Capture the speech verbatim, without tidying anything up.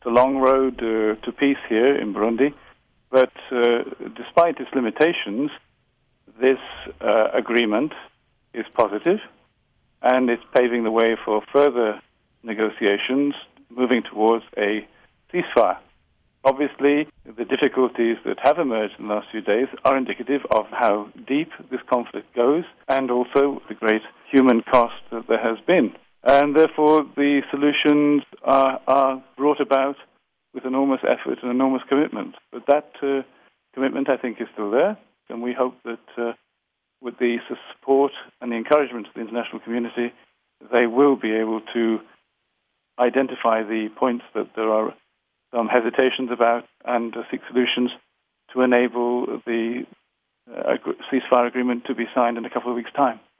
It's a long road uh, to peace here in Burundi, but uh, despite its limitations, this uh, agreement is positive, and it's paving the way for further negotiations moving towards a ceasefire. Obviously, the difficulties that have emerged in the last few days are indicative of how deep this conflict goes and also the great human cost that there has been. And therefore, the solutions are, are brought about with enormous effort and enormous commitment. But that uh, commitment, I think, is still there, and we hope that uh, with the support and the encouragement of the international community, they will be able to identify the points that there are some hesitations about and uh, seek solutions to enable the uh, ceasefire agreement to be signed in a couple of weeks' time.